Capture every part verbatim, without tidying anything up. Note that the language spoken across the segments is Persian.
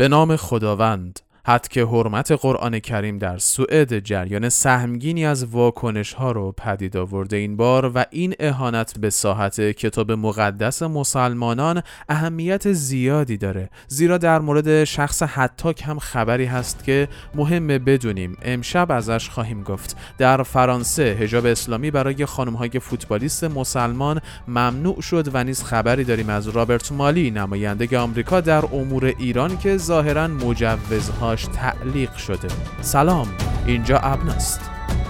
به نام خداوند. حد که حرمت قرآن کریم در سوئد جریان سهمگینی از واکنش ها رو پدید آورده این بار و این اهانت به ساحت کتاب مقدس مسلمانان اهمیت زیادی داره، زیرا در مورد شخص حتاک هم خبری هست که مهمه بدونیم. امشب ازش خواهیم گفت. در فرانسه حجاب اسلامی برای خانم‌های فوتبالیست مسلمان ممنوع شد و نیز خبری داریم از رابرت مالی، نماینده آمریکا در امور ایران، که ظاهراً مجوزها تعلیق شده. سلام، اینجا ابناست.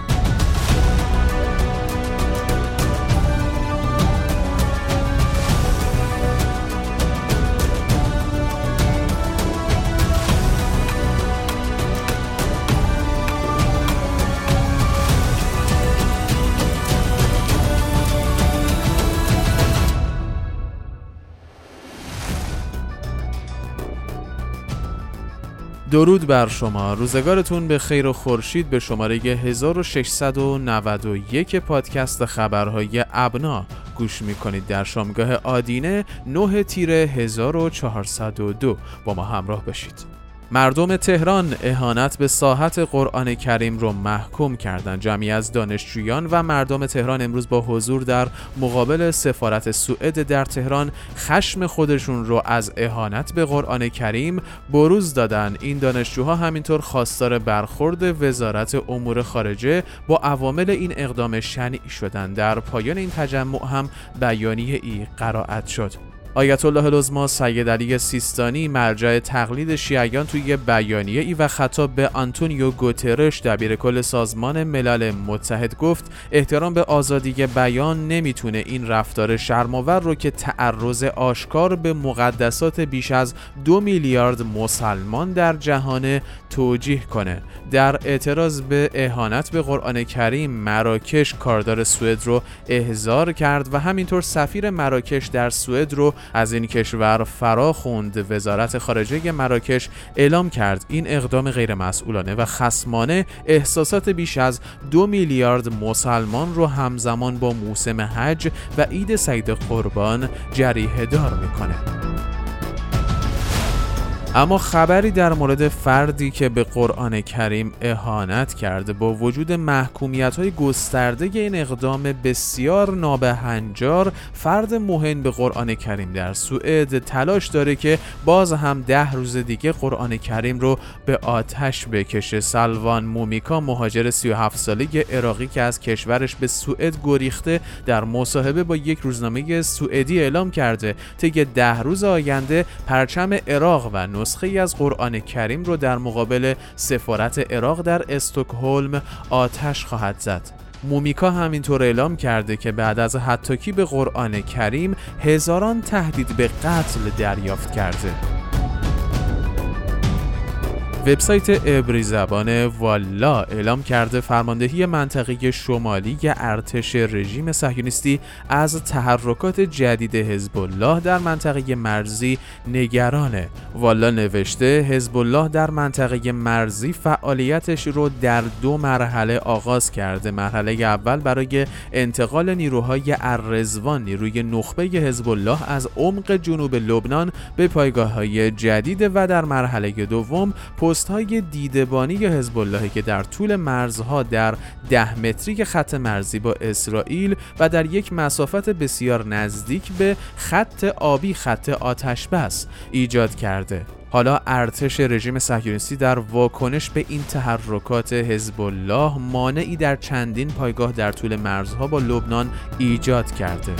درود بر شما، روزگارتون به خیر و خورشید. به شماره هزار و ششصد و نود و یک پادکست خبرهای ابنا گوش میکنید. در شامگاه آدینه نه تیر هزار و چهارصد و دو با ما همراه باشید. مردم تهران اهانت به ساحت قرآن کریم رو محکوم کردند. جمعی از دانشجویان و مردم تهران امروز با حضور در مقابل سفارت سوئد در تهران خشم خودشون رو از اهانت به قرآن کریم بروز دادن. این دانشجوها همینطور خواستار برخورد وزارت امور خارجه با عوامل این اقدام شنیع شدند. در پایان این تجمع هم بیانیه ای قرائت شد. آیت الله العظمی سید علی سیستانی مرجع تقلید شیعیان توی بیانیه ای و خطاب به آنتونیو گوترش دبیر کل سازمان ملل متحد گفت احترام به آزادی بیان نمیتونه این رفتار شرم‌آور رو که تعرض آشکار به مقدسات بیش از دو میلیارد مسلمان در جهان توجیه کنه. در اعتراض به اهانت به قرآن کریم مراکش کاردار سوئد رو احضار کرد و همینطور سفیر مراکش در سوئد رو از این کشور فرا خوند. وزارت خارجه مراکش اعلام کرد این اقدام غیر مسئولانه و خصمانه احساسات بیش از دو میلیارد مسلمان رو همزمان با موسم حج و عید سعید قربان جریحه دار میکنه. اما خبری در مورد فردی که به قرآن کریم اهانت کرده با وجود محکومیت‌های گسترده این اقدام بسیار نابهنجار، فرد مهین به قرآن کریم در سوئد تلاش داره که باز هم ده روز دیگه قرآن کریم رو به آتش بکشه. سلوان مومیکا، مهاجر سی و هفت ساله عراقی که از کشورش به سوئد گریخته، در مصاحبه با یک روزنامه سوئدی اعلام کرده طی ده روز آینده پرچم عراق و نسخه ای از قرآن کریم رو در مقابل سفارت عراق در استکهلم آتش خواهد زد. مومیکا همینطور اعلام کرده که بعد از حتاکی به قرآن کریم هزاران تهدید به قتل دریافت کرده. وبسایت عبری زبان والا اعلام کرده فرماندهی منطقه شمالی ارتش رژیم صهیونیستی از تحرکات جدید حزب الله در منطقه مرزی نگرانه. والا نوشته حزب الله در منطقه مرزی فعالیتش رو در دو مرحله آغاز کرده. مرحله اول برای انتقال نیروهای الرضوان، نیروی نخبه حزب الله، از عمق جنوب لبنان به پایگاه‌های جدید و در مرحله دوم پست‌های دیدبانی حزب الله که در طول مرزها در ده متری خط مرزی با اسرائیل و در یک مسافت بسیار نزدیک به خط آبی، خط آتش بس، ایجاد کرده. حالا ارتش رژیم صهیونیستی در واکنش به این تحرکات حزب الله مانعی در چندین پایگاه در طول مرزها با لبنان ایجاد کرده.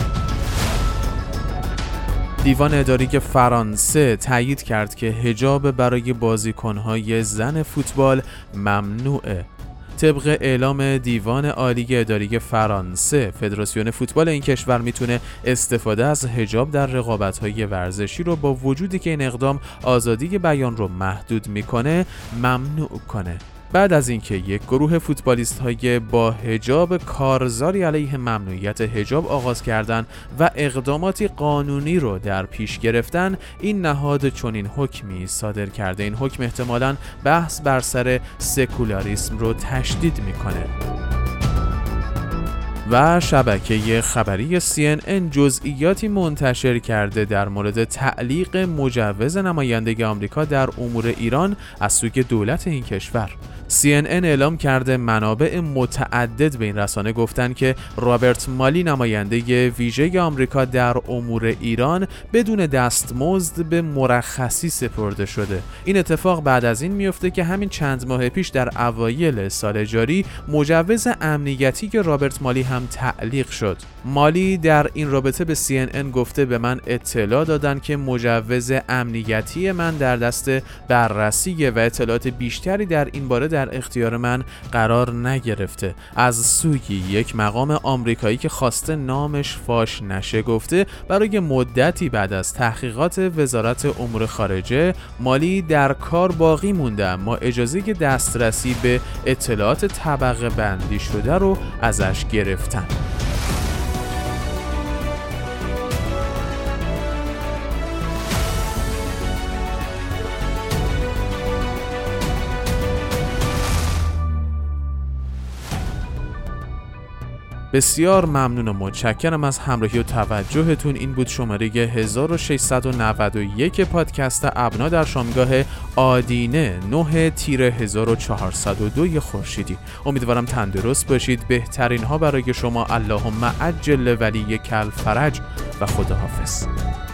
دیوان اداری فرانسه تایید کرد که حجاب برای بازیکن‌های زن فوتبال ممنوعه. طبق اعلام دیوان عالی اداری فرانسه، فدراسیون فوتبال این کشور میتونه استفاده از حجاب در رقابت‌های ورزشی رو با وجودی که این اقدام آزادی بیان رو محدود میکنه ممنوع کنه. بعد از اینکه یک گروه فوتبالیست‌های با حجاب کارزاری علیه ممنوعیت حجاب آغاز کردند و اقداماتی قانونی رو در پیش گرفتن، این نهاد چنین حکمی صادر کرده. این حکم احتمالاً بحث بر سر سکولاریسم رو تشدید میکنه. و شبکه خبری سی ان ان جزئیاتی منتشر کرده در مورد تعلیق مجوز نمایندگی آمریکا در امور ایران از سوی دولت این کشور. سی ان ان اعلام کرده منابع متعدد به این رسانه گفتن که رابرت مالی نماینده ویژه آمریکا در امور ایران بدون دستمزد به مرخصی سپرده شده. این اتفاق بعد از این میفته که همین چند ماه پیش در اوایل سال جاری مجوز امنیتی که رابرت مالی هم تعلیق شد. مالی در این رابطه به سی ان ان گفته به من اطلاع دادن که مجوز امنیتی من در دست بررسی و اطلاعات بیشتری در این باره در اختیار من قرار نگرفته. از سوی یک مقام آمریکایی که خواسته نامش فاش نشه گفته برای مدتی بعد از تحقیقات وزارت امور خارجه مالی در کار باقی مونده، اما اجازه دسترسی به اطلاعات طبقه بندی شده رو ازش گرفتن. بسیار ممنون و متشکرم از همراهی و توجهتون. این بود شماره هزار و ششصد و نود و یک پادکست ابنا در شامگاه آدینه نه تیر هزار و چهارصد و دو خورشیدی. امیدوارم تندرست باشید. بهترین ها برای شما. اللهم عجل ولی کل فرج و خداحافظ.